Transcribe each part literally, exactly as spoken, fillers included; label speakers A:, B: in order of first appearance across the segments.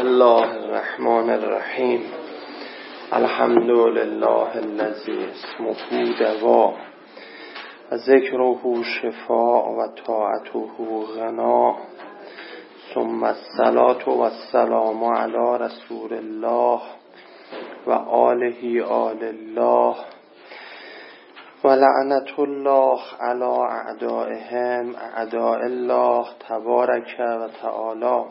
A: بسم الله الرحمن الرحیم. الحمد لله الذی اسمه دوا و ذکره شفاء و طاعته غنا، ثم الصلاة و السلام علی رسول الله و آله آل الله و لعنت الله علی اعدائهم اعداء الله تبارک و تعالی.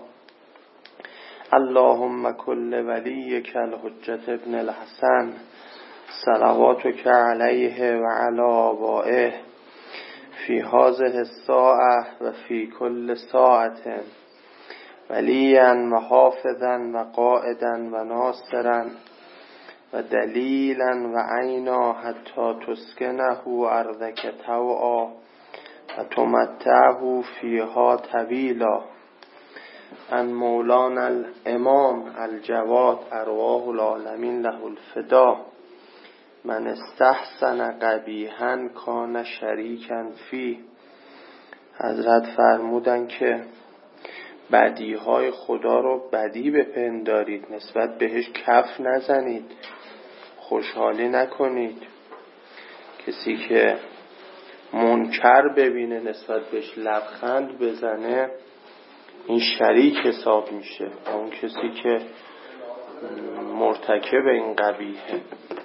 A: اللهم کل ولیک الحجة ابن الحسن صلواتک علیه و علی آبائه فی هذه الساعة و فی کل ساعة ولیا و حافظا و قائدا و ناصرا و دلیلا و عینا حتی تسکنه ارضک طوعا و تمتعه فیها طویلا. ان مولانا الامام الجواد ارواح العالمین له الفدا. من استحسن قبیحا کان شریکا فی. حضرت فرمودن که بدیهای خدا رو بدی بپندارید، نسبت بهش کف نزنید، خوشحالی نکنید. کسی که منکر ببینه نسبت بهش لبخند بزنه، این شریک حساب میشه. اون کسی که مرتکب این قبیحه.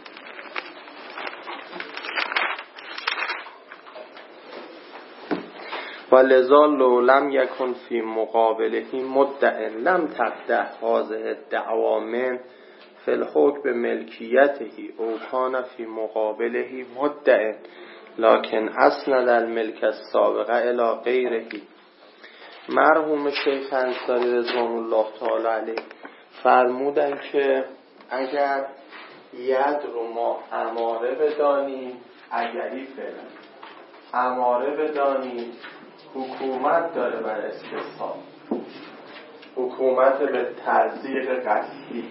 A: و لذا لو لم یکن فی مقابله مدع لم تبدأ هذه الدعوا من فی الحکم ملکیته او کان فی مقابله مدع لکن اسند الملک السابقه الی غیره. مرحوم شیخ انصاری رضوان الله تعالی علیه فرمودن که اگر ید رو ما اماره بدانیم، اگری فعلا اماره بدانیم، حکومت داره بر استصحاب، حکومت به تزریق قصدی.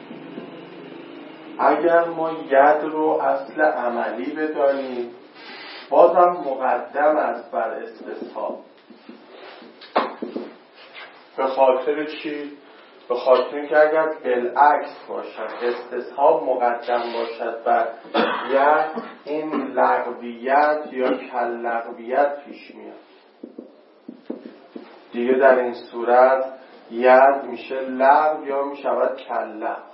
A: اگر ما ید رو اصل عملی بدانیم، بازم مقدم است بر استصحاب. به خاطر چی؟ به خاطر اینکه اگر بالعکس باشد، استصحاب مقدم باشد بر ید، این لغویت یا کل لغویت پیش میاد. دیگه در این صورت ید میشه لغو یا میشود کل لغو.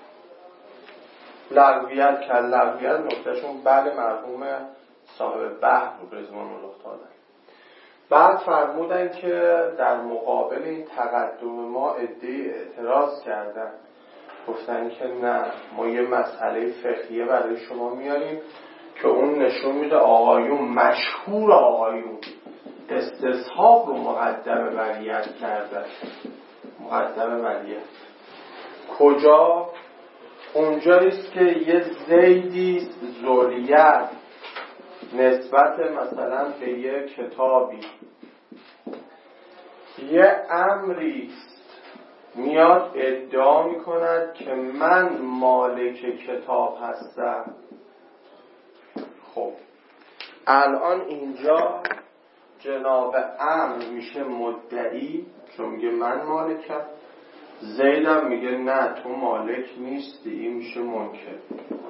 A: لغویت کل لغویت نقطهشون بعد مرحوم صاحب بحر رضوان الله تعالی. بعد فرمودن که در مقابل این تقدم ما عده‌ای اعتراض کردن، گفتن که نه، ما یه مسئله فقهیه برای شما میاریم که اون نشون میده آقایون، مشهور آقایون، استصحاب رو مقدم بر ید کردن. مقدم بر ید کجا؟ اونجاییست که یه زیدی ذولیت نسبت مثلا به یه کتابی، یه امریست میاد ادعا میکند که من مالک کتاب هستم. خب الان اینجا جناب امر میشه مدعی، چون میگه من مالکم. زیدم میگه نه، تو مالک نیستی، این میشه منکر.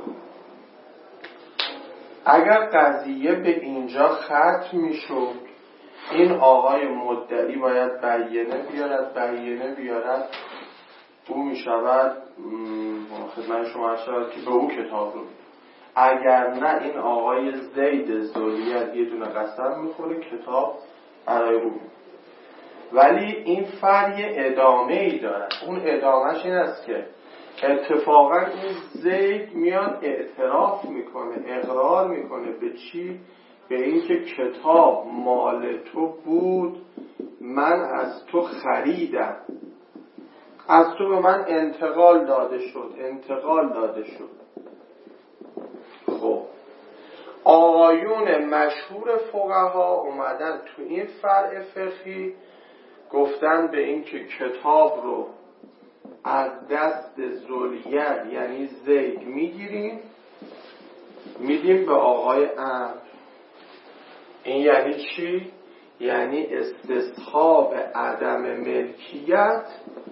A: اگر قضیه به اینجا ختم میشد، این آقای مدعی باید بیانه بیارد، بیانه بیارد او میشود خدمت شما شود که به او کتاب رو. اگر نه، این آقای زید ذولیت یه دونه قسم میخوره، کتاب برای او. ولی این فرع یه ادامه ای دارد. اون ادامهش این است که اتفاقا این زید میاد اعتراف میکنه، اقرار میکنه به چی؟ به این که کتاب مال تو بود، من از تو خریدم، از تو به من انتقال داده شد، انتقال داده شد. خب آقایون مشهور فقها اومدن تو این فرع فقهی گفتن به این که کتاب رو از دست ذولیت یعنی زید میگیریم، میدیم به آقای امر. این یعنی چی؟ یعنی استصحاب عدم ملکیت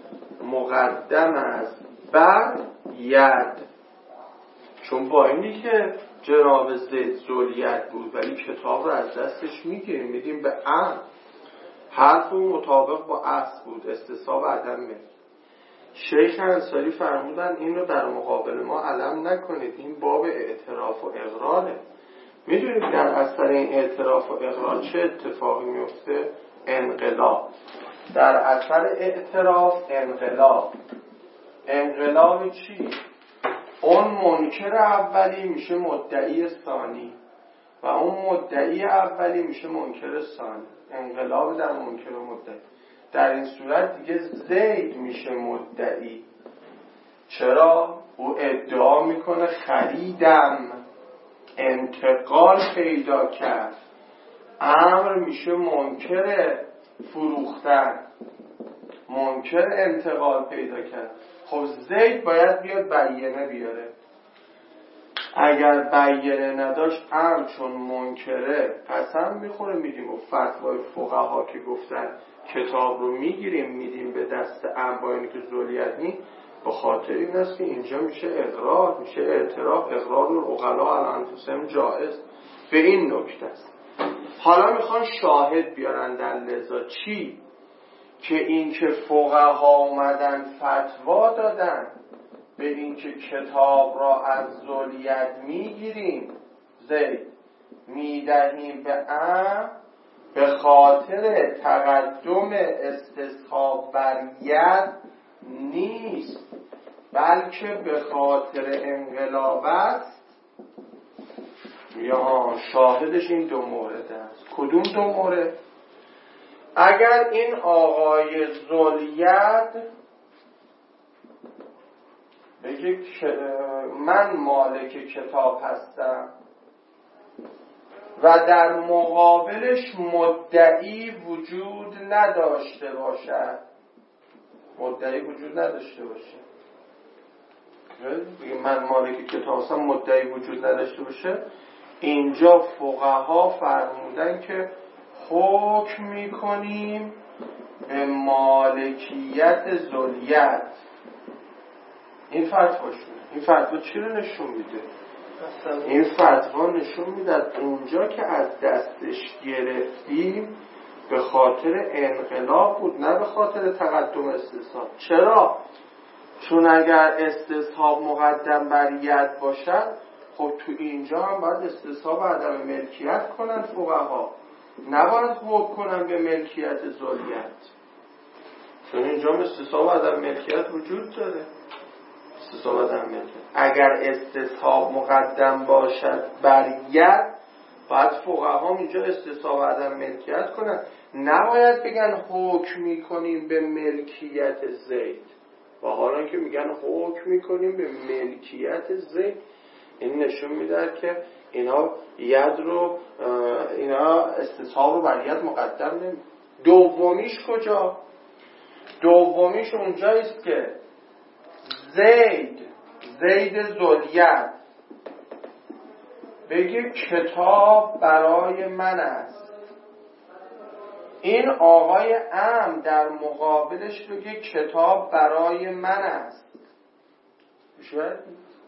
A: مقدم است بر ید. چون با اینی که جناب زید ذولیت بود ولی کتاب رو از دستش میگیریم میدیم به ام، حرف اون مطابق با اصل بود، استصحاب عدم ملک. شیخ انصاری فرمودن این رو در مقابل ما علم نکنید، این باب اعتراف و اقراره. میدونید در اثر این اعتراف و اقرار چه اتفاقی میفته؟ انقلاب. در اثر اعتراف انقلاب. انقلاب چی؟ اون منکر اولی میشه مدعی ثانی و اون مدعی اولی میشه منکر ثانی. انقلاب در منکر و مدعی. در این صورت دیگه زید میشه مدعی. چرا؟ او ادعا میکنه خریدم، انتقال پیدا کرد. امر میشه منکر فروختن، منکر انتقال پیدا کرد. خب زید باید بیاد بیانه بیاره. اگر بیانه نداشت امر چون منکره قسم میخوره میدیم. و فتوای فقها که گفتن کتاب رو میگیریم میدیم به دست امر با اینکه ذولیت نی، به خاطر این است که اینجا میشه اقرار، میشه اعتراف. اقرار العقلاء علی انفسهم جائز. به این نکته است. حالا میخوان شاهد بیارن در لذا چی؟ که این که فقها اومدن فتوا دادن به این که کتاب را از ذولیت میگیریم، زید میدهیم به ام، به خاطر تقدم استصحاب بر ید نیست، بلکه به خاطر انقلاب است. یا شاهدش این دو مورد است. کدوم دو مورد؟ اگر این آقای ذولیت بگه من مالک کتاب هستم و در مقابلش مدعی وجود نداشته باشد، مدعی وجود نداشته باشه، بگه من مالک کتاب هستم مدعی وجود نداشته باشه، اینجا فقها فرمودن که حکم میکنیم به مالکیت ذولیت. این فتوا شد. این فتوا چی رو نشون میده؟ این فتوا نشون میده اونجا که از دستش گرفتیم به خاطر انقلاب بود، نه به خاطر تقدم استصحاب. چرا؟ چون اگر استصحاب مقدم بر ید باشد، خب تو اینجا هم باید استصحاب عدم ملکیت کنن فقها، نباید حکم کنن به ملکیت ذولیت، چون اینجا استصحاب عدم ملکیت وجود داره. استصحاب عدم ملکیت اگر استصحاب مقدم باشد بر ید، باید فقها اینجا استصحاب عدم ملکیت کنن، نباید بگن حکم میکنیم به ملکیت زید. و حالا که میگن حکم میکنیم به ملکیت زید، این نشون میده که اینا ید رو اینا استصحاب رو بر ید مقدم نمی. دومیش کجا؟ دومیش اونجاییست که زید زید ذولیت بگه کتاب برای من است، این آقای ام در مقابلش بگه کتاب برای من است. شاید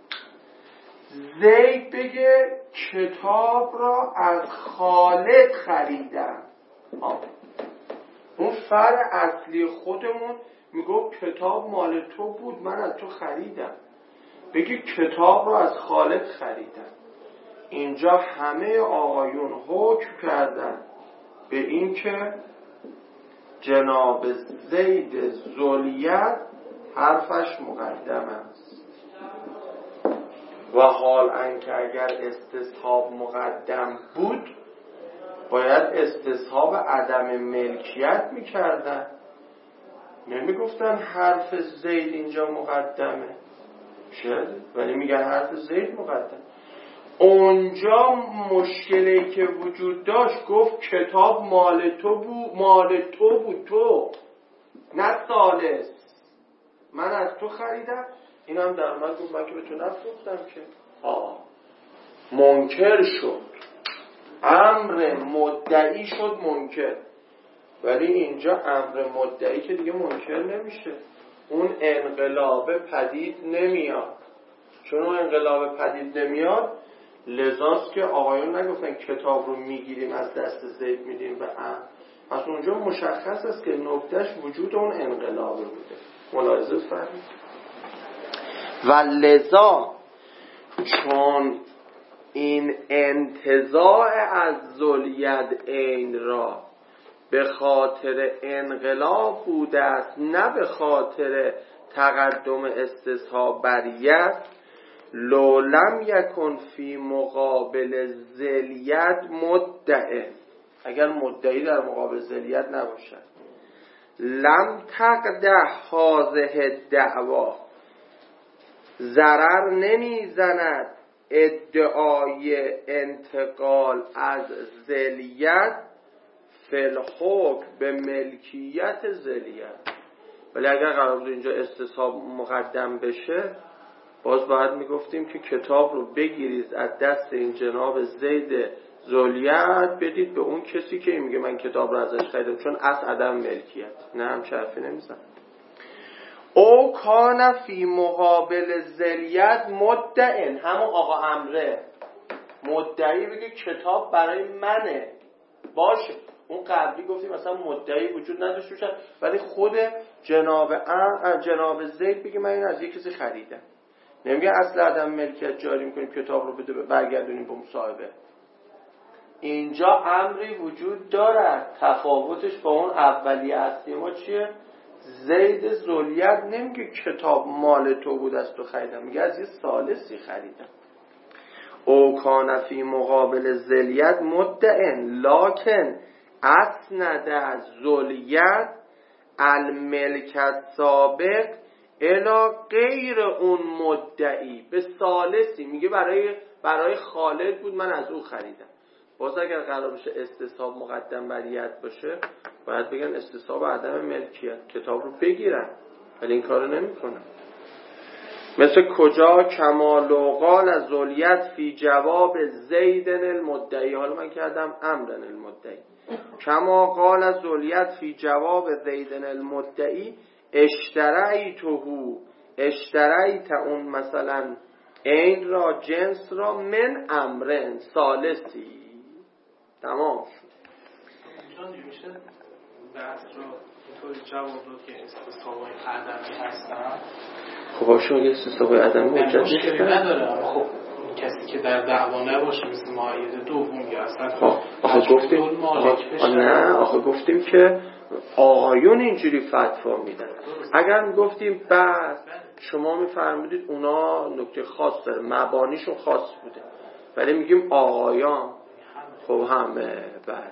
A: زید بگه کتاب را از خالق خریدم. آه. اون فرع اصلی خودمون میگو کتاب مال تو بود من از تو خریدم، بگی کتاب را از خالق خریدم. اینجا همه آقایون حکم کردن به این که جناب زید ذولیت حرفش مقدم است. و حال انکه اگر استصحاب مقدم بود باید استصحاب عدم ملکیت میکردن، نمیگفتن حرف زید اینجا مقدمه شد، ولی میگن حرف زید مقدم. اونجا مشکلی که وجود داشت گفت کتاب مال تو بود، مال تو بود تو، نه ثالث، من از تو خریدم. این هم در اومد گفت من که به تو نفروختم که. آه منکر شد، امر مدعی شد منکر. ولی اینجا امر مدعی که دیگه منکر نمیشه، اون انقلاب پدید نمیاد. چون اون انقلاب پدید نمیاد لذاست که آقایون نگفتن کتاب رو میگیریم از دست زید میدیم به ام. پس اونجا مشخص است که نکتهش وجود اون انقلابه بوده. ملاحظه فرمایید. و لذا چون این انتزاع از ذوالید عین را به خاطر انقلاب بوده است نه به خاطر تقدم استصحاب بریت، لولم یکن فی مقابل ذلیت مدعی، اگر مدعی در مقابل ذلیت نباشد، لم تقدح هذه دعوا، ضرر نمیزند ادعای انتقال از ذلیت فی الحکم به ملکیت ذلیت. ولی اگر قرار بود اینجا استصحاب مقدم بشه باز باید میگفتیم که کتاب رو بگیرید از دست این جناب زید ذوالید بدید به اون کسی که میگه من کتاب رو ازش خریدم، چون اصل عدم ملکیت. نه هم حرفی نمیزن. او کان فی مقابل ذلیت مدعی، همون آقا امره مدعی بگه کتاب برای منه باشه. اون قبلی گفتیم مثلا مدعی وجود نداشته باشه ولی خود جناب ام جناب زید بگه من این از یک کسی خریدم. نمیگه اصل عدم ملکیت جاری میکنیم کتاب رو بده برگردونیم به مصاحبه. اینجا امری وجود داره. تفاوتش با اون اولی اصلی ما چیه؟ زید ذوالید نمیگه کتاب مال تو بود از تو خریدم، میگه از یه ثالثی خریدم. او کان فی مقابل ذلیت مدعن لکن اسند از ذوالید الملکت سابق الی غیر اون مدعی، به ثالثی میگه برای برای خالد بود من از او خریدم. باز اگر قرار بشه استصحاب مقدم بریت باشه باید بگن استصحاب عدم ملکیت، کتاب رو بگیرن، ولی این کارو نمیکنن. مثل کجا کمال و قال از ذوالید فی جواب زیدن المدعی، حالا من کردم امرن المدعی، کما قال از ذوالید فی جواب زیدن المدعی اشتریتهو اشتریت اون مثلا این را جنس را من امرن ثالثی. تمام شد.
B: اینجا میشه بحث رو اینطوری جواب داد که استصحابای عدمی هستن.
A: خب باشه اگه استصحابای عدمی حجت
B: مشکلی نداره. خب کسی که در دعوا نباشه مثل معاید دوم یا اصلا
A: خب آخه گفتیم آخه نه آخه گفتیم که آقایون اینجوری فتوا میدن. اگر گفتیم بعد شما میفرمودید اونا نکته خاص داره مبانیشون خاص بوده، ولی میگیم آقایان خب همه بعد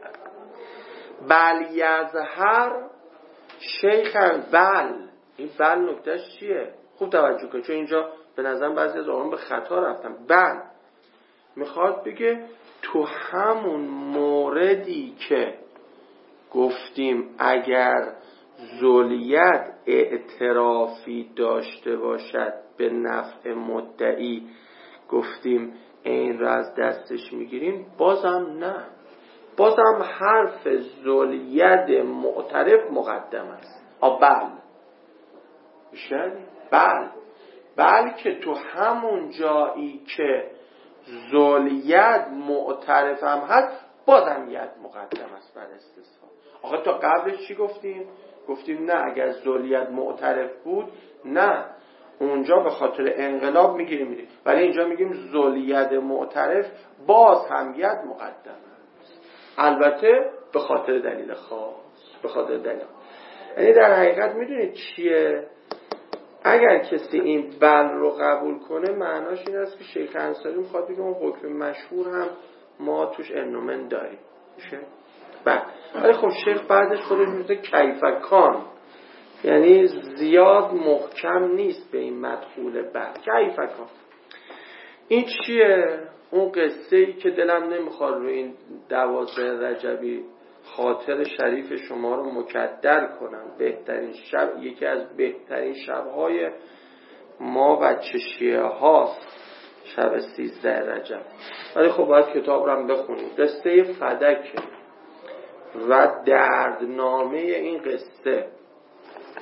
A: بل یظهر شیخن بل، این بل نکتهش چیه؟ خوب توجه کن چون اینجا به نظرم بعضی از آقایون به خطا رفتن. بل میخواد بگه تو همون موردی که گفتیم اگر ذوالید اعترافی داشته باشد به نفع مدعی گفتیم این را از دستش میگیریم، بازم نه، بازم حرف ذوالید معترف مقدم است. آ بل بشنی؟ بل بلکه تو همون جایی که ذوالید معترف هم هست بازم ید مقدم است بر استصحاب. آخه تا قبلش چی گفتیم؟ گفتیم نه اگر ذوالید معترف بود نه اونجا به خاطر انقلاب میگیریم میدیم، ولی اینجا میگیم ذوالید معترف باز هم ید مقدم است، البته به خاطر دلیل خاص، به خاطر دلیل. یعنی در حقیقت میدونید چیه؟ اگر کسی این بل رو قبول کنه معناش این است که شیخ انصاری میخواد بگه اون حکم مشهور هم ما توش انومن داریم میشه بعد. ولی خب شیخ بعدش خودش میگه کیفکان، یعنی زیاد محکم نیست به این مدخول بل. کیفکان این چیه؟ اون قصه ای که دلم نمیخواد رو این دوازده رجبی خاطر شریف شما رو مکدر کنم. بهترین شب، یکی از بهترین شبهای ما بچه شیعه هاست شب سیزده رجب، ولی خب باید کتاب رو هم بخونیم. قصه فدک و دردنامه این قصه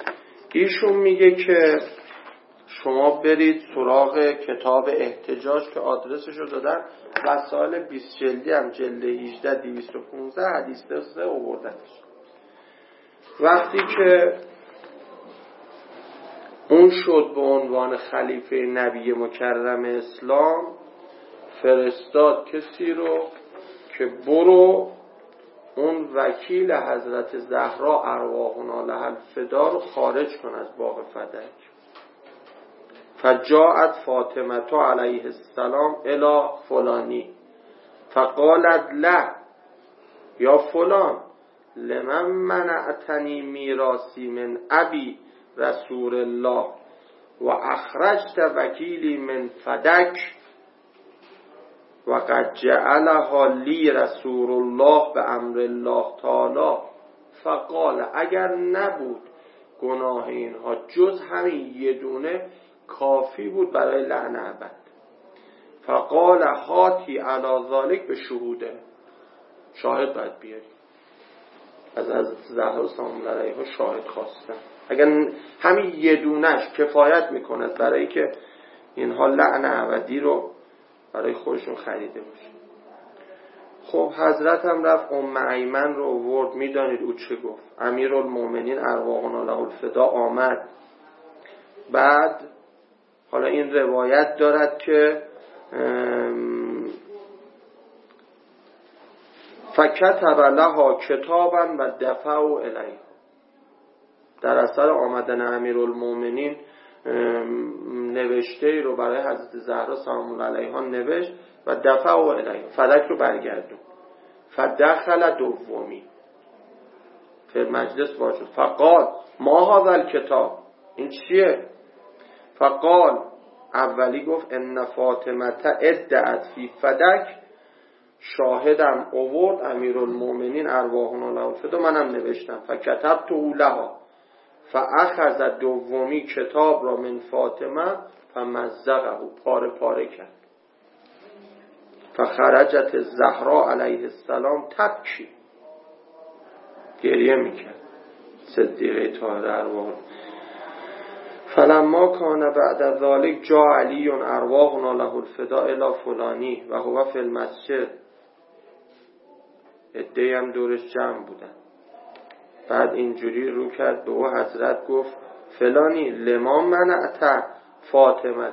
A: ایشون میگه که شما برید سراغ کتاب احتجاج که آدرسشو دادن، وسائل بیست جلدی هم جلد هجده دویست و پانزده حدیث سه آوردنش. وقتی که اون شد به عنوان خلیفه نبی مکرم اسلام، فرستاد کسی رو که برو اون وکیل حضرت زهرا ارواحنا لها الفدا رو خارج کن از باغ فدک. فجاءت فاطمه علیه السلام الی فلانی فقالت له یا فلان لمن منعتنی میراثی من ابی رسول الله و اخرجت وکیلی من فدک و قد جعلها لی رسول الله به امر الله تعالی. فقال اگر نبود گناه اینها جز همین یه دونه کافی بود برای لعن ابد. فقال هاتی علی ذالک به شهوده، شاهد باید بیاری. از از زهرا سلام الله علیها شاهد خواستن. اگر همین یه دونش کفایت میکنه برای که اینها لعن ابدی رو برای خودشون خریده باشه. خب حضرت هم رفت ام ایمن رو آورد. میدانید او چه گفت؟ امیرالمومنین ارواحنا له الفدا آمد. بعد حالا این روایت دارد که فکتب لها کتابا و دفعوا الیه. در اثر آمدن امیرالمومنین نوشته رو برای حضرت زهرا سلام الله علیها نوشت و دفعوا الیه، فدک رو برگردون. فدخل دومی فی مجلس واجد فقال ما هذا الکتاب، این چیه؟ فقال اولی گفت ان فاطمه ادعت فی فدک، شاهدم اوورد امیرالمومنین ارواحنا له الفدا، منم نوشتم. فکتبت لها فاخذ دومی کتاب را من فاطمه فمزقه، پاره پاره کرد. فخرجت زهرا علیه السلام تبکی، گریه میکرد صدیقه طاهره ارواح. فلما کان بعد ذلك جاء علی ارواحنا له الفدا الی فلانی و هو فی المسجد. عده‌ای هم دورش جمع بودن. بعد اینجوری رو کرد به او حضرت گفت فلانی لما منعت فاطمه.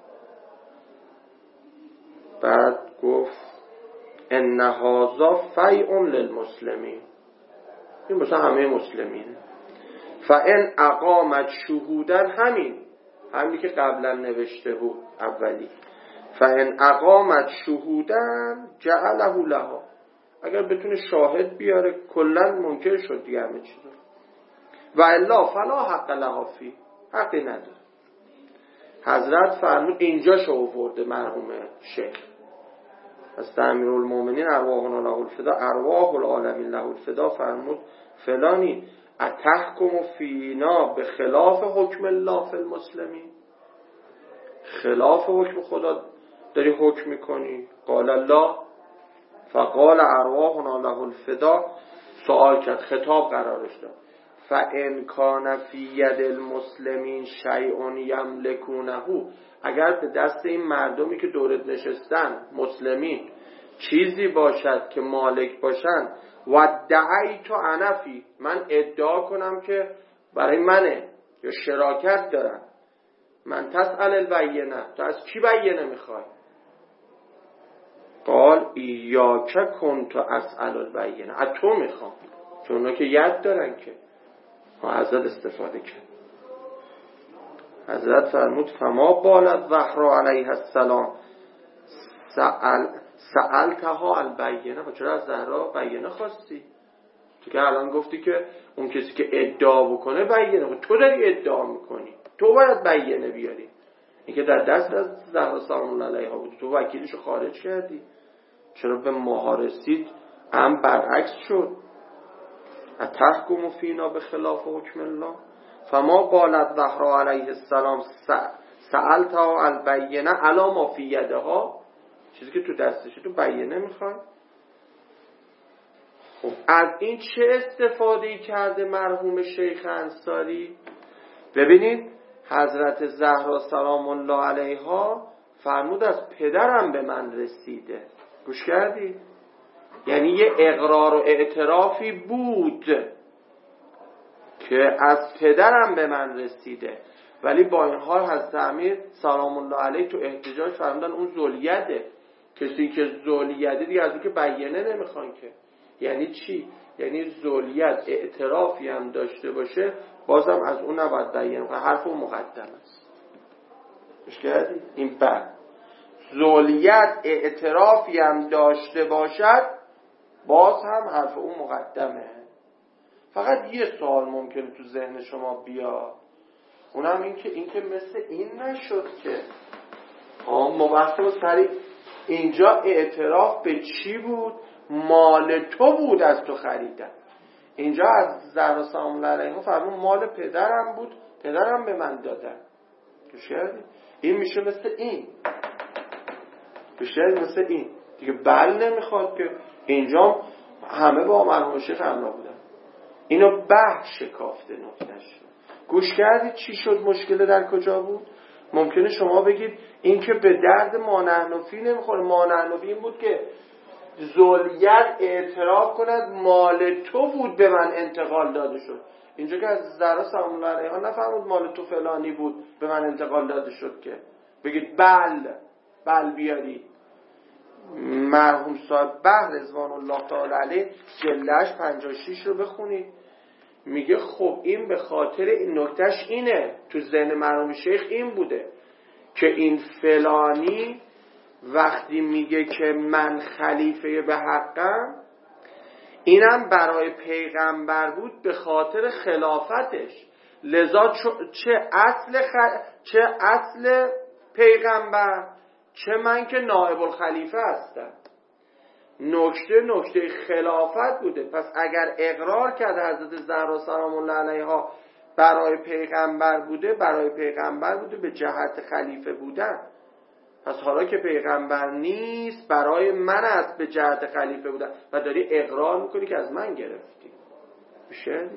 A: بعد گفت ان هذا فیء للمسلمین، این مثلا همه مسلمینه. فان اقامت شهودن، همین همین که قبلا نوشته بود اولی. فان اقامت شهودن جعله لها، اگر بتونه شاهد بیاره کلا منکر شد دیگه همه چیز. و الا فلا حق لها فی، حقی نداره. حضرت فرمود اینجا شو آورده مرحوم شیخ از امیرالمومنین ارواحنا له الفدا ارواح العالمین له الفدا فرمود فلانی اتحکم فینا به خلاف حکم الله فی المسلمین، خلاف حکم خدا داری حکم میکنی؟ قال الله. فقال ارواحنا له الفدا، سوال کرد، خطاب قرارش داد. فان کان فی ید المسلمین شیء یملکونه، اگر به دست این مردمی که دورت نشستن مسلمین چیزی باشد که مالک باشن، و دعیت انا فی، من ادعا کنم که برای منه یا شراکت دارم، من تسأل البینه، تو از کی بینه میخوای؟ قال ایاک کنت اسأل البینه، از تو میخوام، چون اونا که ید دارن که. حضرت استفاده کرد. حضرت فرمود فما بالت زهرا علیه السلام سأل سألتها البینه، چرا از زهرا بینه خواستی؟ تو که الان گفتی که اون کسی که ادعا بکنه بینه، تو داری ادعا میکنی، تو باید بینه بیاری. این که در دست از زهرا سلام الله علیها بود، تو وکیلشو خارج کردی، چرا به ماها رسید هم برعکس شد؟ اتحکم فینا به خلاف حکم الله. فما بالت زهرا علیه السلام سألتها البینه علی ما فی یدها، چیزی که تو دستشه تو بینه میخوای؟ خب از این چه استفاده کرده مرحوم شیخ انصاری؟ ببینید حضرت زهرا سلام الله علیها فرمود از پدرم به من رسیده. گوش کردید؟ یعنی یه اقرار و اعترافی بود که از پدرم به من رسیده، ولی با این حال حضرت امیر سلام الله علیه تو احتجاج فرمودن اون ذلیته. کسی که ذلیته دیگه از اون که بیانه نمیخوان که. یعنی چی؟ یعنی ذلیت اعترافی هم داشته باشه بازم از اون نباید بیانه کنه، حرف اون مقدم است. گوش کردید؟ این بعد ذلیت اعترافی هم داشته باشد باز هم حرف اون مقدمه. فقط یه سوال ممکنه تو ذهن شما بیاد، اونم این که این که مثل این نشد که مبحث سریع اینجا اعتراف به چی بود؟ مال تو بود از تو خریدن. اینجا از زهرا سلام الله علیها فرمون مال پدرم بود، پدرم به من دادن. این میشه مثل این میشه مثل این دیگه. بل نمیخواد که اینجا همه با مرحوم شیخ همراه بودن. اینو بحث شکافته نکتهش. گوش کردید چی شد؟ مشکل در کجا بود؟ ممکنه شما بگید این که به درد مانحنفی نمیخوره. مانحنفی این بود که ذلیت اعتراف کند مال تو بود به من انتقال داده شد. اینجا که از زهرا سلام الله علیها نفرمود مال تو فلانی بود به من انتقال داده شد که بگید بل بل بیارید. مرحوم صاحب بحر رضوان الله تعالی علیه جلدش پنجاه و شش رو بخونید. میگه خب این به خاطر این نکتهش اینه تو ذهن مرحوم شیخ این بوده که این فلانی وقتی میگه که من خلیفه به حقم، اینم برای پیغمبر بود به خاطر خلافتش، لذا چه اصل خ... چه اصل پیغمبر چه من که نائب الخلیفه هستم. نکته نکته خلافت بوده. پس اگر اقرار کرده حضرت زهرا سلام الله علیها برای پیغمبر بوده، برای پیغمبر بوده به جهت خلیفه بودن. پس حالا که پیغمبر نیست برای من است به جهت خلیفه بودن و داری اقرار میکنی که از من گرفتی. میشه؟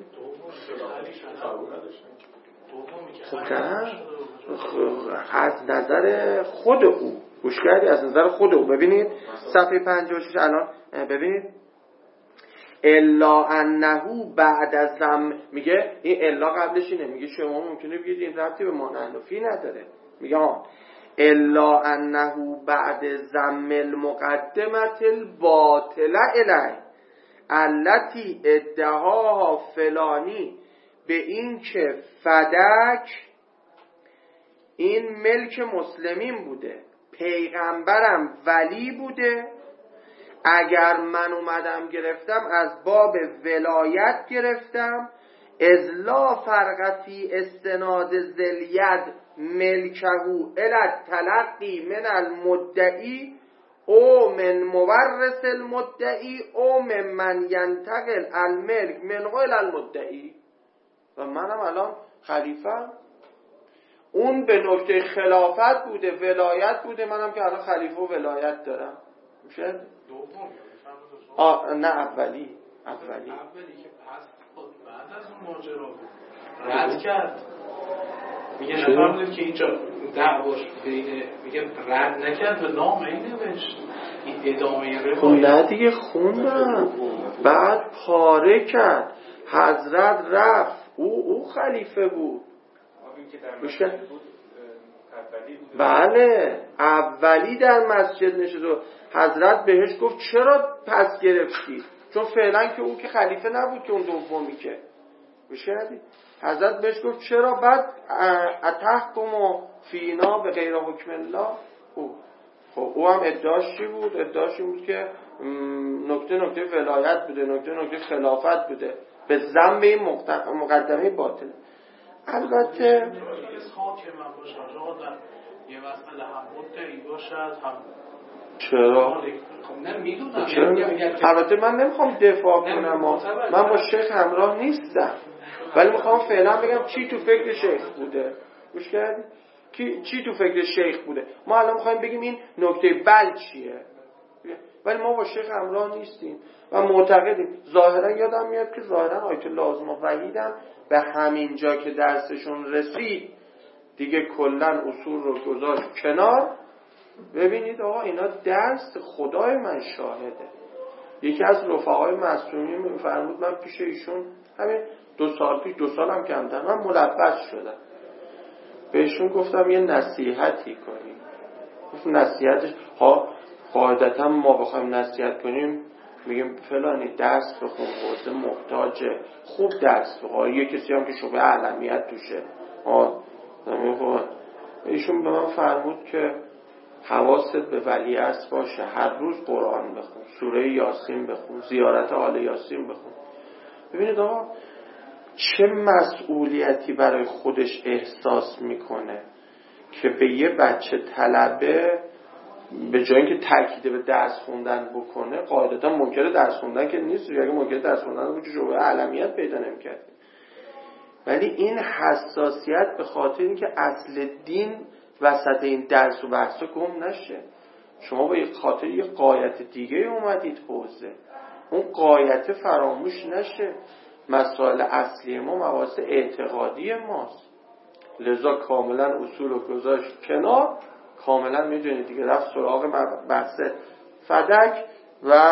A: خب از نظر خود او گوش کردی؟ از نظر خود او ببینید صفحه پنجاه و شش الان ببینید الا انه بعد از زم، میگه این الا قبلش اینه، میگه شما ممکنه بگید این ربطی به مانحنفی نداره، میگه آن الا انه بعد زم المقدمت الباطله الی التي ادعاها فلانی، به این که فدک این ملک مسلمین بوده، پیغمبرم ولی بوده، اگر من اومدم گرفتم از باب ولایت گرفتم، از لا فرق فی استناد ذلید ملکهو الی تلقی من المدعی او من مورث المدعی او من من ینتقل الملک من غیر المدعی. و منم الان خلیفه، اون به نکته خلافت بوده، ولایت بوده، منم که الان خلیفه و ولایت دارم. میشه؟
B: دوم
A: آه نه اولی اولی
B: اولی که پس خود بعد از اون ماجرا بود رد کرد. میگه نفرمودید که اینجا دعواش بینه، میگه رد نکرد و نام این نوشت این ادامه روایت.
A: نه دیگه خوندم بعد پاره کرد، حضرت رفت، او او خلیفه بود. بله اولی در مسجد نشد و حضرت بهش گفت چرا پس گرفتی؟ چون فعلا که او که خلیفه نبود که اون دومی که میشه. حضرت بهش گفت چرا؟ بعد اتحکم و فینا به غیر حکم الله. او خب او هم ادعاش چی بود؟ ادعاش این بود که نکته نکته ولایت بوده، نکته نکته خلافت بوده به ذم این مقدمه باطل. البته
B: یه مسئله هم مدعی باشد هم
A: چرا؟
B: خب نه میدونم.
A: البته من نمیخوام دفاع کنم، من با شیخ همراه نیستم، ولی میخوام فعلا بگم چی تو فکر شیخ بوده. گوش کردی؟ چی تو فکر شیخ بوده؟ ما الان میخوایم بگیم این نکته بل چیه. ولی ما با شیخ همراه نیستیم و معتقدیم. ظاهرا یادم میاد که ظاهرا آیت الله آزما وحیدم به همین جا که درسشون رسید دیگه کلا اصول رو گذاشت کنار. ببینید آقا اینا درس خدای من شاهده. یکی از رفقای معصومی میفرمود من پیش ایشون همین دو سال پیش، دو سالم کمتر، من ملبس شدم. بهشون گفتم یه نصیحتی کنیم. گفت نصیحتش ها قاعدتا ما بخوایم نصیحت کنیم میگیم فلانی درس بخون، حوزه محتاجه، خوب درس بخون. یه کسی هم که شبه علمیت توشه ها ایشون به من فرمود که حواست به ولیعصر باشه، هر روز قرآن بخون، سوره یاسین بخون، زیارت آل یاسین بخون. ببینید آقا چه مسئولیتی برای خودش احساس میکنه که به یه بچه طلبه به جای اینکه تاکید به درس خوندن بکنه، قاعدتا منکر درس خوندن که نیست، اگه منکر درس خوندن بود که شعبه علمیت پیدا نمی‌کرد. ولی این حساسیت به خاطر اینکه اصل دین وسط این درس و بحثا گم نشه. شما با یک خاطر یه غایت دیگه اومدید حوزه، اون غایت فراموش نشه. مسائل اصلی ما مباحث اعتقادی ماست، لذا کاملا اصول رو گذاشت کنار. کاملا میدونید دیگه رفت سراغ بحث فدک و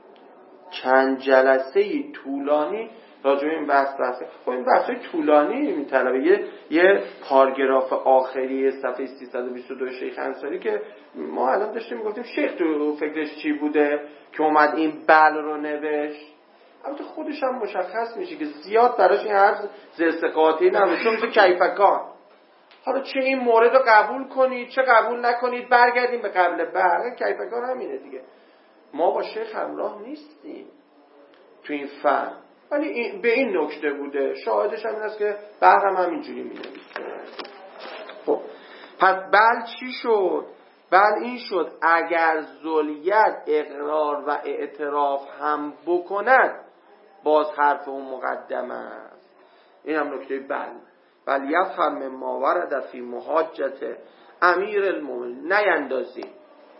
A: چند جلسه طولانی راجع به این بحث بحث خب این بحث طولانی میطلبه یه یه پاراگراف آخری صفحه سیصد و بیست و دو شیخ انصاری که ما الان داشتیم میگفتیم شیخ تو فکرش چی بوده که اومد این بل رو نوشت. البته خودش هم مشخص میشه که زیاد براش این حرف زستقاطی نمیشه، چون میشه کیفکان. حالا چه این مورد رو قبول کنید چه قبول نکنید برگردیم به قبل برق. کیفکان همینه دیگه. ما با شیخ همراه نیستیم تو این فهم، ولی این به این نکته بوده. شاهدش هم این است که بحرم همینجوری می‌نویسه. خب پس بل چی شد؟ بل این شد اگر ذلیت اقرار و اعتراف هم بکند باز حرف اون مقدم است. این هم نکته بل. بل یفهم ما ورد فی محاجت امیر المؤمنین. نیندازیم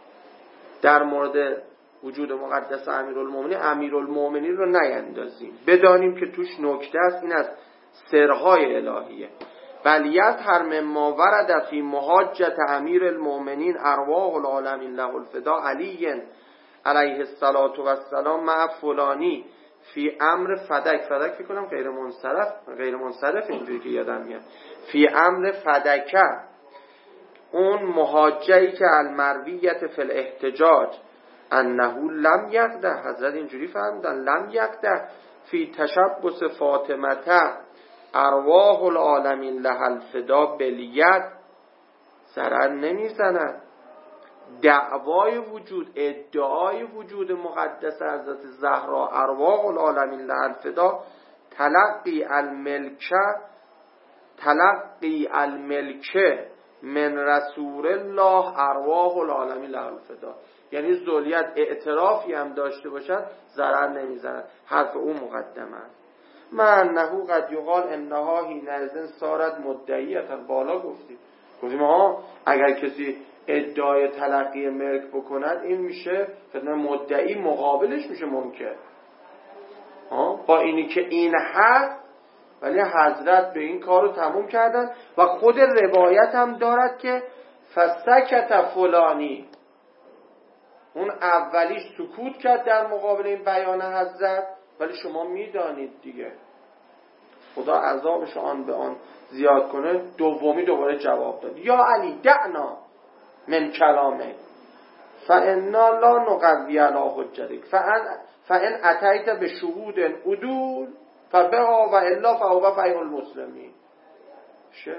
A: در مورد وجود مقدس امیرالمومنین امیرالمومنین رو نیندازیم، بدانیم که توش نکته است. این از سرهای الهیه. بل یفهم ما ورد فی محاجت امیرالمومنین ارواح العالمین له الفدا علی علیه الصلاة و السلام مع فلانی فی امر فدک. فدک فکر کنم غیر منصرف غیر منصرف اینجوری که یادم میاد. فی امر فدکه، اون محاجه‌ای که المرویت فی الاحتجاج انه لم یقده، حضرت اینجوری فهمیدن لم یقده فی تشبث فاطمه ارواح العالمین لها الفدا بالید، ضرر نمیزند. دعوای وجود، ادعای وجود مقدس حضرت زهرا ارواح العالمین لها الفدا تلقی الملکه تلقی الملکه من رسول الله ارواح العالمین لها الفدا. یعنی ذلیت اعترافی هم داشته باشد ضرر نمیزند، حرف اون مقدمه است. من نهو قد یقال انها حینئذ صارت مدعیه. بالا گفتیم گفتیم ها اگر کسی ادعای تلقی ملک بکند این میشه فتنه مدعی، مقابلش میشه منکر. ها با اینی که این هست ولی حضرت به این کارو تموم کردن و خود روایت هم دارد که فسکت فلانی، اون اولیش سکوت کرد در مقابل این بیان حضرت، ولی شما میدانید دیگه خدا عذابش آن به آن زیاد کنه، دومی دوباره جواب داد یا علی دعنا من کلامه فانا لا نقوی علی حجتک فان اتیت به شهود عدول فبها و الا فهو فیح المسلمین. شه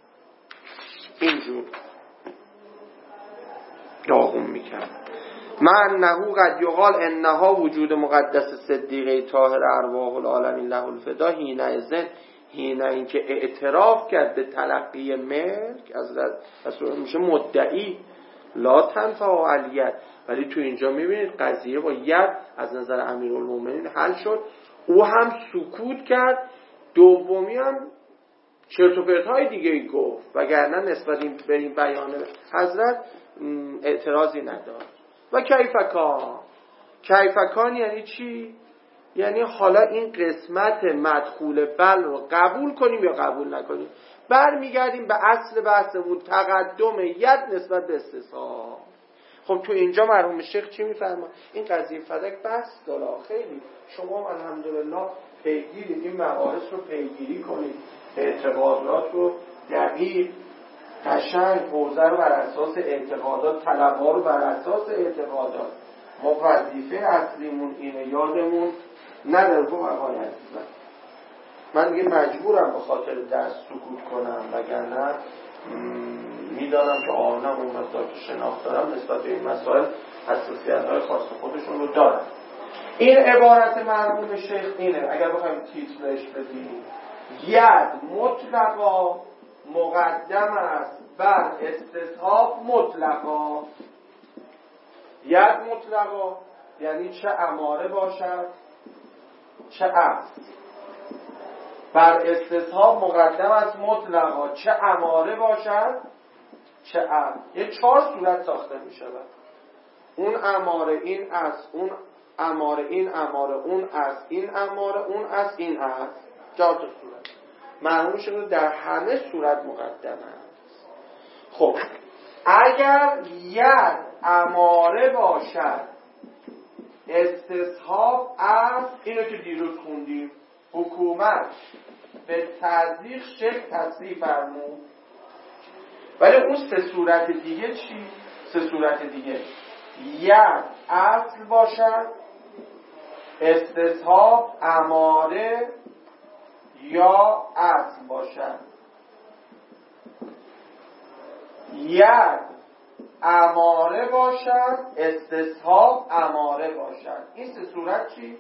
A: اینجور داغون میکرد. من نهو قد یقال انها وجود مقدس صدیقه طاهر ارواح العالمین له الفدا حین اذن، حین اینکه اعتراف کرد به تلقی ملک از رسول میشه مدعی لا تنفع علیت. ولی تو اینجا میبینید قضیه با ید از نظر امیرالمومنین حل شد، او هم سکوت کرد، دومی هم چرت و پرت های دیگه ای گفت، وگرنه نسبت به این بیان حضرت اعتراضی نداشت. و کیف کان کیفکان یعنی چی؟ یعنی حالا این قسمت مدخول بل رو قبول کنیم یا قبول نکنیم. برمیگردیم به اصل بحثمون، تقدم ید نسبت به استصحاب. خب تو اینجا مرحوم شیخ چی میفرما؟ این قضیه فدک بس داره خیلی. شما الحمدلله پیگیرید این مباحث رو پیگیری کنید، اعتقادات رو دقیق قشنگ حوزه رو بر اساس اعتقادات، طلب‌ها رو بر اساس اعتقادات. ما وظیفه اصلیمون اینه، یادمون نداره رو آقای عزیزم. من دیگه مجبورم به خاطر درس سکوت کنم، وگرنه میدانم که آنم اون مقدار که شناخت دارم نسبت به این مسائل حساسیت‌های خاص خودشون رو دارم. این عبارت مرحوم شیخ اینه، اگر بخوایم تیترش بدیم: ید مطلقا مقدم است بر استصحاب مطلقا. ید مطلقا یعنی چه اماره باشد چه اصل. بر استصحاب مقدم است مطلقا، چه اماره باشد چه اصل. یه چهار صورت ساخته می شود. اون اماره این اصل، اون اماره این اماره، اون اصل این اماره، اون اصل این اصل. چهار تا صورت مرحومش رو در همه صورت مقدم است. خب اگر ید اماره باشد استصحاب اصل، اینو که دیروز خوندیم، حکومت به تضییق شیخ تصریح فرمود. ولی اون سه صورت دیگه چی؟ سه صورت دیگه ید اصل باشد، استصحاب اماره یا اصل باشد. ید اماره باشد، استصحاب اماره باشد. این سه صورت چی؟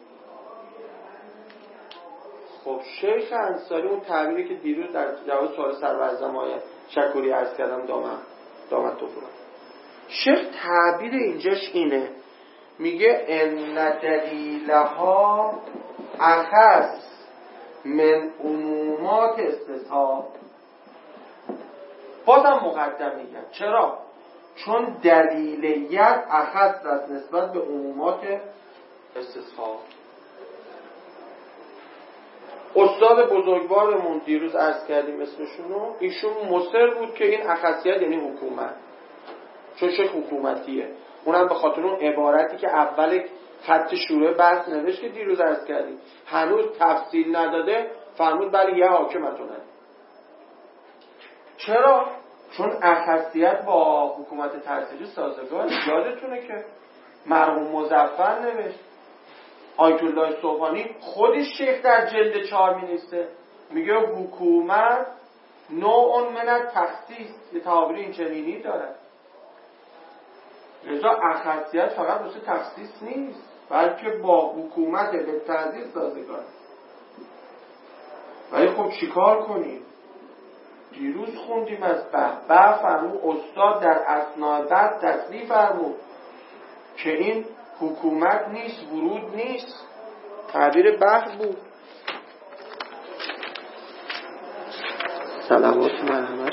A: خب شیخ انصاری اون تعبیری که دیروز در جواب سوال سرورزمای شکوری عرض کردم دامن دامن تو برم. شیخ تعبیر اینجاش اینه، میگه ان دلیلها اخص من عمومات استصحاب. بازم مقدم میگم چرا؟ چون دلیل ید اخص است نسبت به عمومات استصحاب. استاد بزرگوارمون دیروز عرض کردیم اسمشونو، ایشون مصر بود که این اخصیت یعنی حکومت، چون شیخ حکومتیه. اونم به خاطر اون عبارتی که اول خط شروع بحث نوشت که دیروز عرض کردیم، هنوز تفصیل نداده، فرمود بله یه حاکمتونه. چرا؟ چون اخصیت با حکومت تحصیلی سازگار. یادتونه که مرحوم مظفر نوشت، آیت الله صبحانی خودش شیخ در جلد چهار می نیسته، میگه حکومت نوع من التخصیص، یه تعابیر این چنینی داره. لذا اخصیت فقط واسه تخصیص نیست، بلکه با حکومت به تحصیل سازگار. ولی خب چیکار کنیم؟ دیروز خوندیم از بهبه فرمود، استاد در اثناء بحث تصریح فرمود که این حکومت نیست، ورود نیست. تعبیر بحث بود. صلوات مرحمت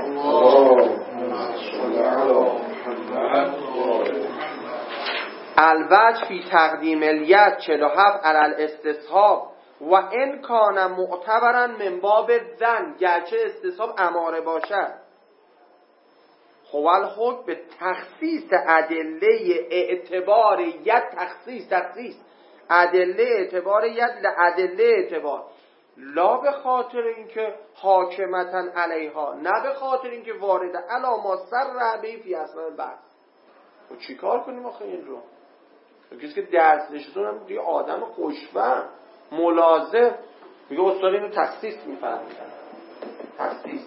A: الوجه فی تقدیم الید چهل و هفت علی الاستصحاب و ان کان معتبرا من باب ظن، گرچه استصحاب اماره باشد. هو الحکم به تخصیص ادله اعتبار ید، تخصیص تخصیص ادله اعتبار ید لادله اعتبار، لا به خاطر اینکه حاکمتن علیها، نه به خاطر اینکه وارد علاما سر رعبه فی اصلا بحث. و چی کار کنیم آخه این رو؟ کسی که درس نشستون هم دیگه آدم خوشفهم ملازم، میگه استاد اینو تخصیص میفرمیدن. تخصیص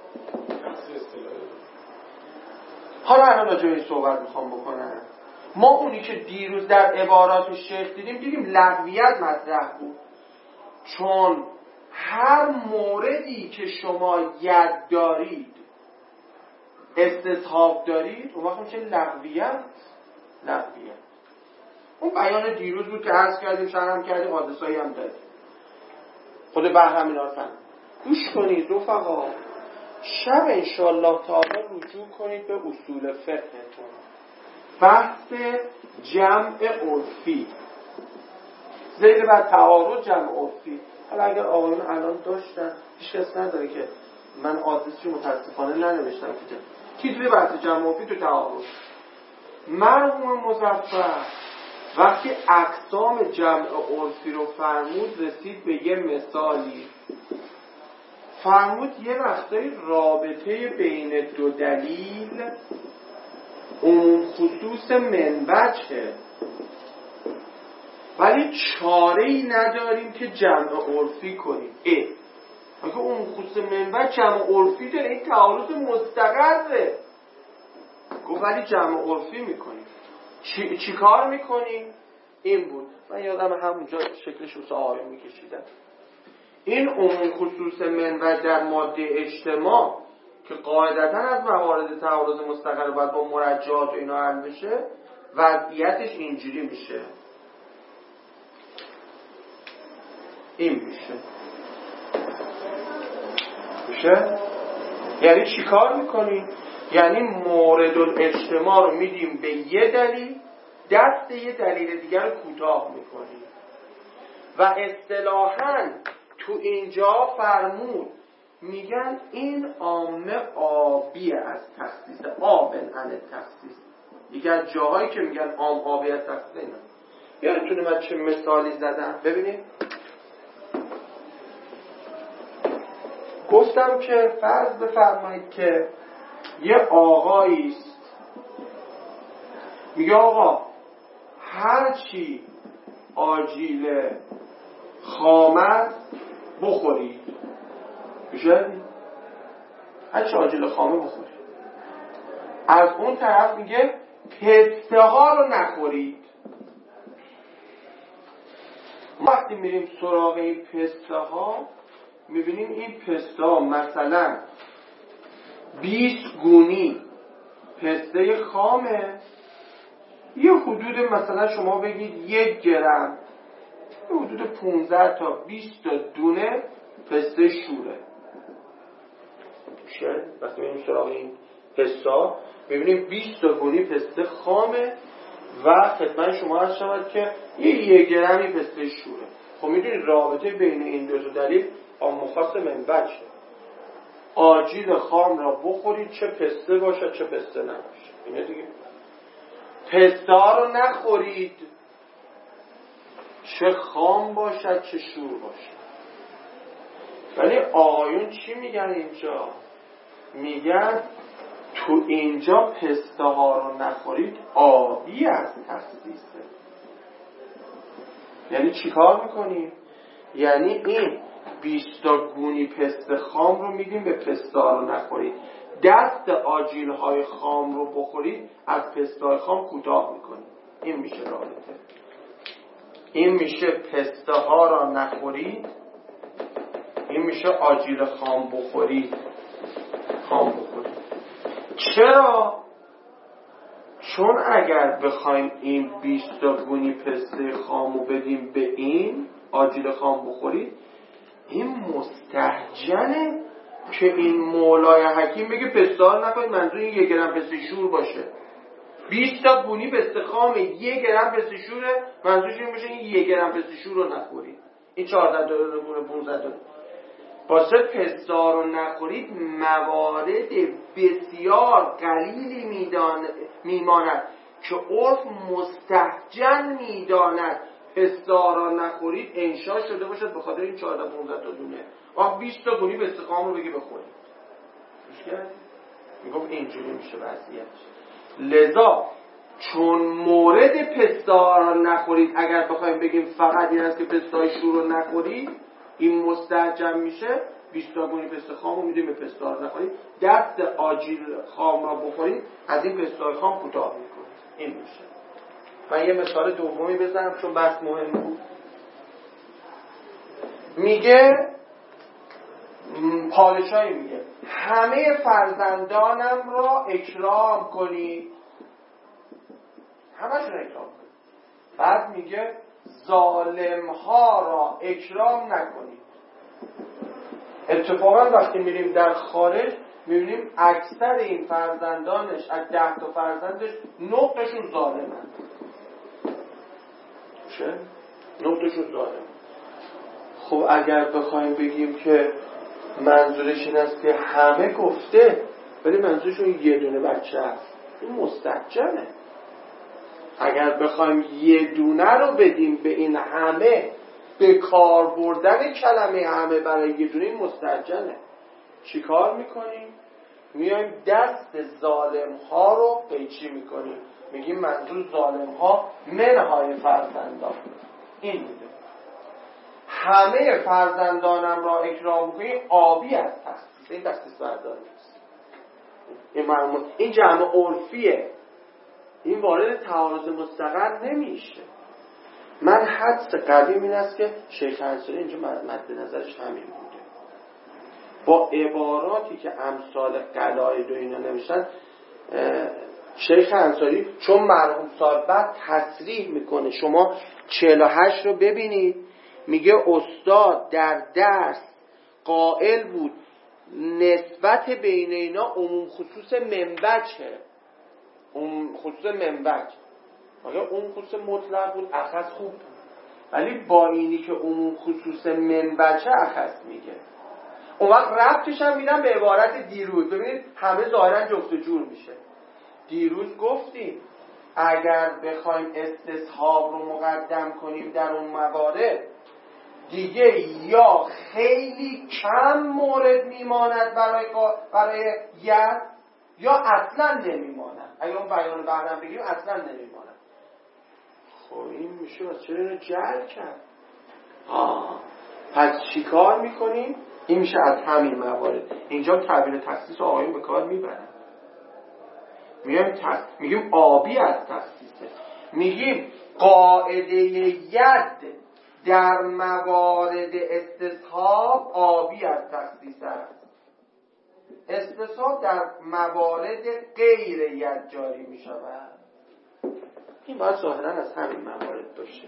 A: حالا الان راجع به این صحبت میخوام بکنم. ما اونی که دیروز در عبارات شیخ دیدیم دیدیم لغویت مطرح بود، چون هر موردی که شما ید دارید استصحاب دارید اون وقت میشه لغویت. لغویت اون بیان دیروز بود که عرض کردیم، شرح کردیم، حادثایی هم داریم. خود بهرام اینا رو فهم. گوش کنید رفقا، شب انشاءالله تعالی رجوع کنید به اصول فقهتون. بحث جمع عرفی، زیر بعد تعارض جمع عرفی. حالا اگر آقایون الان داشتن هیچ کس نداره که من آدرسی متاسفانه ننوشتم که تیتری بحث جمع عرفی تو تعارض. مرحوم مظفر وقتی اقسام جمع عرفی رو فرمود رسید به یه مثالی، فرمود یه وقتای رابطه بین دو دلیل عموم خصوص منبجه، ولی چاره‌ای نداریم که جمع عرفی کنیم. اه اگه عموم خصوص منبج جمع عرفی داره این تعارض مستقره، گفت ولی جمع عرفی میکنیم. چی, چی کار میکنیم؟ این بود. من یادم همونجا شکلش رو آقایون میکشیدم. این عموم خصوص منبج در ماده اجتماع که قاعدتا از موارد تعارض مستقر باید با مرجعات و اینا حل بشه، وضعیتش اینجوری میشه، این میشه میشه یعنی چی کار میکنیم؟ یعنی مورد الاجتماع رو میدیم به یه دلیل، دست یه دلیل دیگر رو کوتاه میکنیم. و اصطلاحاً تو اینجا فرمود میگن این عامه آبی از تخصیص، آبن عن تخصیص. یکی از جاهایی که میگن عام آبی از تخصیص اینا. یادتونه من چه مثالی زدم؟ ببینید گفتم که فرض بفرمایید که یه آقایی است میگه آقا هر چی آجیل خامه بخورید، میشه؟ هر چی آجیل خامه بخورید. از اون طرف میگه پسته ها رو نخورید. وقتی میریم سراغ این پسته ها میبینیم این پسته ها مثلا بیست گونی پسته خامه، یه حدود مثلا شما بگید یک گرم، یه حدود پانزده تا بیست تا دونه پسته شوره. میشه؟ وقتی میبینیم سراغ این پسته ها میبینیم بیست تا گونی پسته خامه و خدمت شما عرض شود که یه یک گرمی پسته شوره. خب میدونید رابطه بین این دو دلیل عام خاص منبجه. آجیل خام را بخورید چه پسته باشد چه پسته نباشه. اینه دیگه. پسته ها رو نخورید چه خام باشد چه شور باشد. ولی آقایون چی میگن اینجا؟ میگن تو اینجا پسته ها رو نخورید آبی از تخصیصه. یعنی چی کار میکنیم؟ یعنی این بیست تا گونی پسته خام رو میدیم به پسته ها رو نخورید، دست آجیل های خام رو بخورید از پسته های خام کوتاه میکنید. این میشه رابطه. این میشه پسته ها را نخورید، این میشه آجیل خام بخورید، خام بخورید. چرا؟ چون اگر بخوایم این بیست تا گونی پسته خام رو بدیم به این آجیل خام بخورید، این مستهجنه که این مولای حکیم بگه پسته ها نکنید، منظور این یک گرم پسته شور باشه. بیست تا گونی پسته خام یک گرم پسته شوره، منظورش این باشه این یک گرم پسته شور رو نخورید. این چهارده تا گونه پانزده تا. واسه پسته ها رو نخورید موارد بسیار قلیلی میدان میماند که عرف مستهجن میداند پسته ها را نخورید انشاء شده باشد به خاطر این چهارده پانزده تا دونه. آخ بیست تا گونی پسته خام رو بگی بخورید. گوش کردید؟ میگم اینجوری میشه وضعیتش. لذا چون مورد پسته ها را نخورید اگر بخوایم بگیم فقط این است که پسته های شور رو نخورید، این مستهجن میشه. بیست تا گونی پسته خام رو میدیم به پسته ها رو نخورید، دست آجیل خام را بخورید از این پسته های خام کوتاه میکنید. این میشه. من یه مثال دومی بزنم چون بحث مهم بود. میگه پادشاهی میگه همه فرزندانم را اکرام کنید، همشون اکرام کنید. بعد میگه ظالم ها را اکرام نکنید. اتفاقا وقتی میریم در خارج میبینیم اکثر این فرزندانش از ده تا فرزندش نه تاشون ظالمن. چه؟ نه تاشون ظالمن. خب اگر بخوایم بگیم که منظورش این است که همه گفته ولی منظورشون یه دونه بچه هست، این مستحجنه. اگر بخوایم یه دونه رو بدیم به این همه، به کار بردن کلمه همه برای یه دونه، این مستحجنه. چی کار میکنیم؟ میایم دست ظالم ها رو قیچی میکنیم، میگیم منظور ظالم ها منهای فرزندان این بوده. همه فرزندانم را اکرام کنی آبی از تخصیص، این تخصیص برداری نیست. این مرمون این جمع عرفیه، این وارد تعارض مستقر نمیشه. من حدس قدیم این است که شیخ انصاری اینجا مد نظرش همین بوده. با عباراتی که امثال قلاید و اینا نوشتن، شیخ انصاری چون مرحوم صاحب بعد تصریح میکنه، شما چهل و هشت رو ببینید، میگه استاد در درس قائل بود نسبت بین اینا عموم خصوص منبجه، عموم خصوص منبج. اگه عموم خصوص مطلق بود اخص خوب بود، ولی با اینی که عموم خصوص منبجه اخص میگه. اون وقت ربطش هم میدم به عبارت دیروز. ببینید همه ظاهرا جفت و جور میشه. دیروز گفتیم اگر بخوایم استصحاب رو مقدم کنیم در اون موارد، دیگه یا خیلی کم مورد میماند برای برای ید، یا اصلا نمیماند. اگه اون بیان بهرم بگیم اصلا نمیماند. خب این میشه از چرا اینو جعل کرد؟ آه. پس چی کار میکنیم؟ این میشه از همین موارد. اینجا تعبیر تخصیص آقایون به کار میبرن. میگیم تخ... میگیم آبی از تخصیصه. میگیم قاعده ید در موارد استصحاب آبی از تخصیص است. استصحاب در موارد غیر ید جاری میشود. این باید ظاهرا از همین موارد باشه.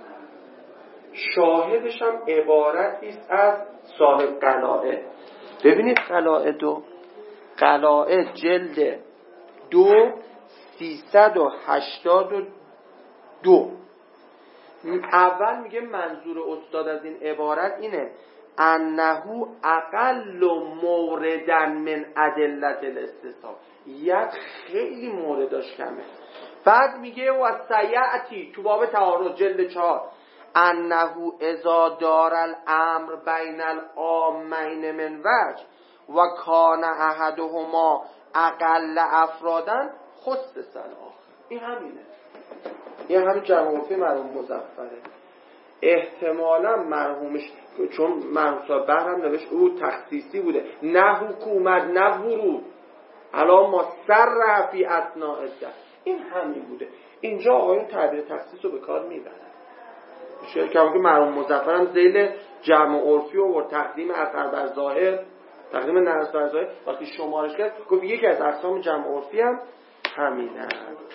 A: شاهدش هم عبارتی است از صاحب قلائد. ببینید قلائد دو قلائد جلد دو سیصد و هشتاد و دو. اول میگه منظور استاد از این عبارت اینه انه اقل موردن من ادلت الاستصحاب، ید خیلی مورداش کمه. بعد میگه و سیعتی تو باب تعارض جلد چهار انه اذا دار الامر بین العامین من وجه و کان احدهما اقل افرادن خصص الاخر. این همینه، این همین جمع عرفی مرحوم مظفره. احتمالا مرحومش چون مرحوم صاحب بهرم نوشت او تخصیصی بوده، نه حکومت نه ورود، الان ما سر فی اثناء الدهر، این همین بوده. اینجا آقایون تعبیر تخصیص رو به کار میبرن. شاید که مرحوم مظفر هم ذیل جمع عرفی و تقدیم اثر بر ظاهر، تقدیم نرس بر ظاهر وقتی شمارش کرد گفت یکی از اقسام جمع عرفی هم همینه.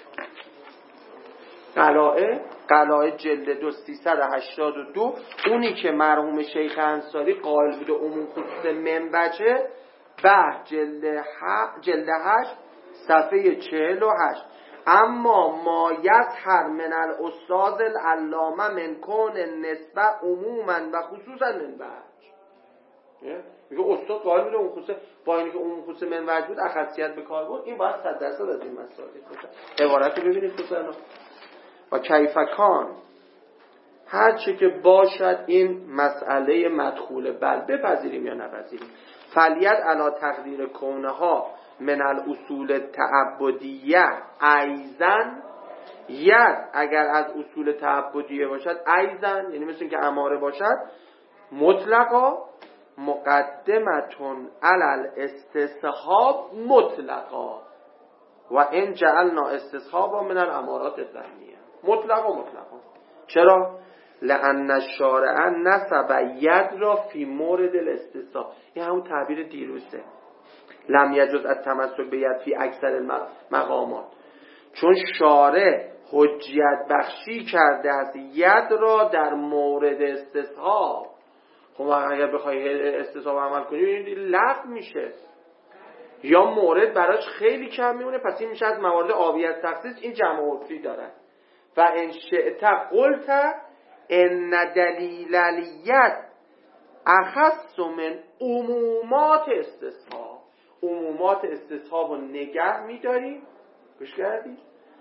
A: قلائد قلائد جلد دو سیصد و هشتاد و دو، اونی که مرحوم شیخ انصاری قائل بوده عموم خصوص منبجه، به جلد ه... جلد هشت صفحه چهل و هشت. اما ما یظهر من الاستاذ العلامه من کون نسبه عموما و خصوصا منبج. میگه استاد قائل بوده عموم خصوص، با اینکه عموم خصوص منبج بود اخصیت به کار بود، این باید صد درصد از این مسائل باشه. عبارت رو ببینید دوستان. و کیفکان هر چی که باشد این مسئله مدخول بل بپذیریم یا نپذیریم، فلیت علی تقدیر کونها من الاصول تعبدیه ایزن، ید اگر از اصول تعبدیه باشد ایزن، یعنی مثل این که اماره باشد، مطلقا مقدمتون علی الاستصحاب مطلقا و ان جعلنا استصحابا من الامارات الظنیه. مطلق و مطلقا. چرا؟ لأن الشارع نسب ید را فی مورد الاستصحاب. این همون تعبیر دیروزه. لم یجوز التمسک به ید فی اکثر مقامات. چون شارع حجیت بخشی کرده است ید را در مورد استصحاب. خب اگر بخوای استصحاب عمل کنی لغو میشه. یا مورد براش خیلی کم میمونه، پس این میشه از موارد عاوی از تخصیص، این جمع عرفی داره. و ان شئت قلت ان دلیل الیت اخص من عمومات استصحاب. عمومات استصحاب رو نگه میداریم. گوش کردی؟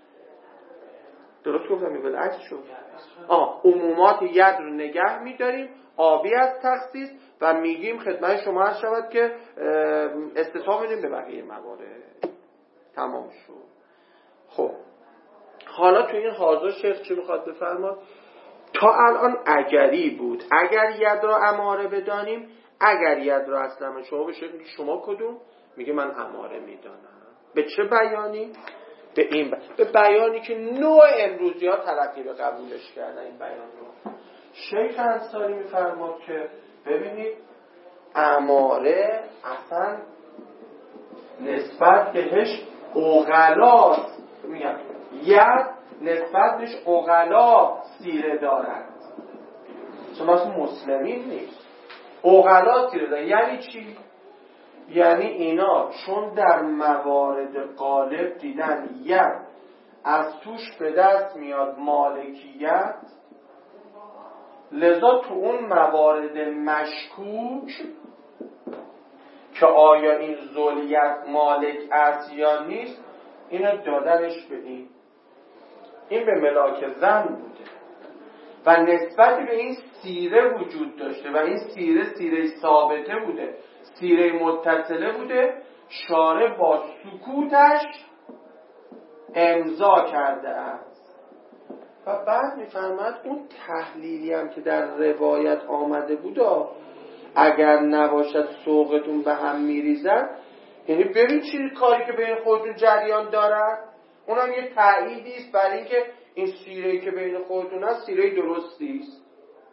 A: درست گفتم یا بالعکس شد؟ آه عمومات ید رو نگه میداریم عاوی از تخصیص و میگیم خدمت شما هست شود که استصحاب میدیم به بقیه موارد. تمام شد. خب حالا تو این حاضر شیخ چی میخواد بفرماد؟ تا الان اگری بود، اگر ید رو اماره بدانیم، اگر ید رو اصلا شما بشه میگه شما کدوم؟ میگه من اماره میدانم. به چه بیانی؟ به این ب... به بیانی که نوع امروزی ها تلقی به قبولش کردن این بیان رو. شیخ انصاری میفرماد که ببینید اماره اصلا نسبت بهش اغلاست، میگم ید نسبت بهش اغلا سیره دارد، چون اصلا مسلمین نیست. اغلا سیره دارد یعنی چی؟ یعنی اینا چون در موارد غالب دیدن ید از توش به دست میاد مالکیت، لذا تو اون موارد مشکوک که آیا این ذولیت مالک است یا نیست، اینو دادنش به این این به ملاک زن بوده و نسبت به این سیره وجود داشته و این سیره سیره ثابته بوده، سیره متصله بوده، شارع با سکوتش امضا کرده است. و بعد میفرماد اون تحلیلی هم که در روایت آمده بوده اگر نباشد سوقتون به هم میریزد، یعنی ببین چی کاری که بین خودتون جریان دارد، اونم یه تأییدی است برای اینکه این سیره‌ای که بین خودتون هست سیره درستی است.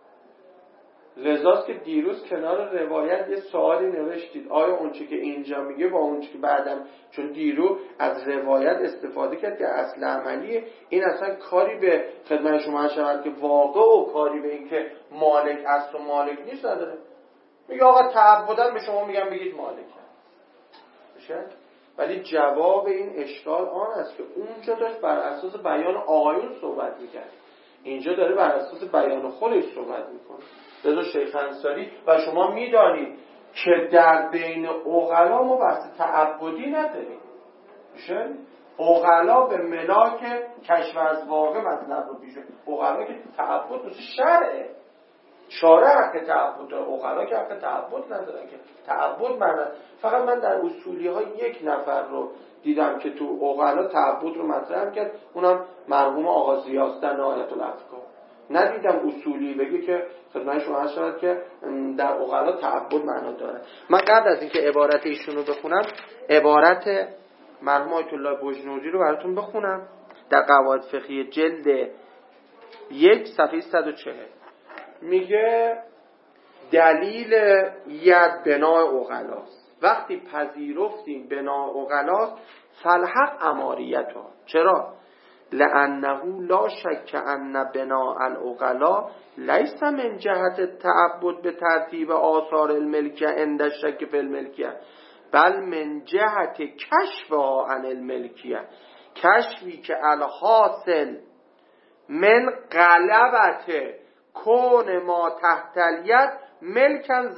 A: لذاست که دیروز کنار روایت یه سوالی نوشتید آیا اونچه که اینجا میگه با اونچه که بعدم، چون دیرو از روایت استفاده کرد که اصل عملیه، این اصلا کاری به خدمت شما شود که واقع و کاری به این که مالک است و مالک نیست نداره. میگه آقا تعبداً به شما میگم بگید مالک بشه، ولی جواب این اشکال آن است که اونجا داشت بر اساس بیان آقایون صحبت میکرد، اینجا داره بر اساس بیان خودش صحبت میکنه. لذا شیخ انصاری و شما میدانید که در بین عقلا ما بحث تعبدی نداریم، میشه عقلا به ملاک کشف از واقع مطلب رو پیشه. عقلا که تعبد مثل شرعه، شارع حق تعبد داره، عقلا که حق تعبد ندارن که تعبد معنی. فقط من در اصولی ها یک نفر رو دیدم که تو عقلا تعبد رو مطرح کرد، اونم مرحوم آقا ضیاء در نهایت الافکار. ندیدم اصولی بگه که خدمت شما هست شد که در عقلا تعبد معنا داره. من قبل از اینکه عبارت ایشون رو بخونم عبارت مرحوم آیت الله بجنوردی رو براتون بخونم در قواعد فقهی جلد یک صفحه صد و چهل. میگه دلیل ید بنای عقلاست، وقتی پذیرفتیم بنای عقلاست فالحق اماریتها. چرا؟ لانه لا شک ان بناء العقلا لیس من جهت التعبد به ترتیب آثار الملکیه عند الشک فی الملکیه، بل من جهت کشفها عن الملکیه، کشفی که الحاصل من غلبت کون ما تحت الید ملکن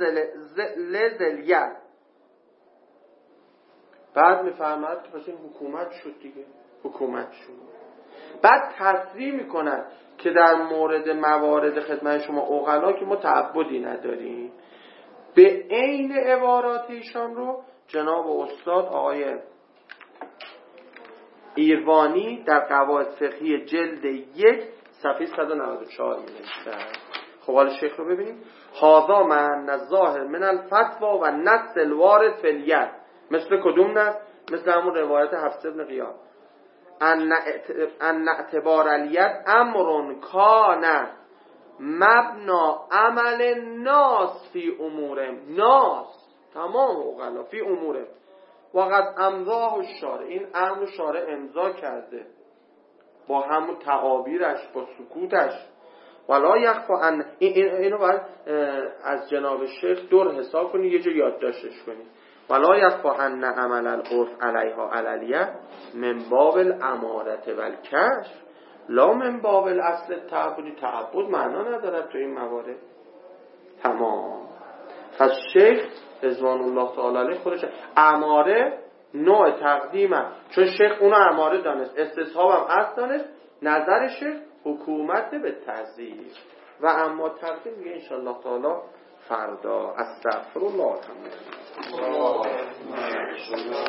A: لذلیت. بعد میفرماد که پس این حکومت شد دیگه، حکومت شد. بعد تصریح میکند که در مورد موارد خدمت شما عقلا که ما تعبدی نداریم. به عین عبارات ایشان رو جناب استاد آقای ایروانی در قواعد فقهی جلد یک صفحه صد و نود و چهار می‌نویسند. خب حالا شیخ رو ببینیم. هذا معنی الظاهر من الفتوا و نص الوارد فی الید. مثل کدوم نص؟ مثل همون روایت حفص بن غیاث ان اعتبار الید امر کان مبنا عمل ناس فی امورهم، ناس تمام عقلا فی امورهم وقد امضاه الشارع، این امر شارع امضا کرده با همون تعابیرش با سکوتش. ولا یخفا ان این اینو باید از جناب شیخ دور حساب کنی، یه جا یادداشتش کنی. ولا یخفا ان عمل العرف علیها علیه من باب الامارت و الکشف لا من باب الاصل التعبدی. تعبد معنا ندارد تو این موارد. تمام. پس شیخ رضوان الله تعالی علیه خودش اماره نوع تقدیمه، چون شیخ اونو اماره دانست، استصحابم اصل دانست، نظر شیخ حکومت به تعزیر و اما تقدیم میگه انشاءالله تعالی فردا. استغفر الله.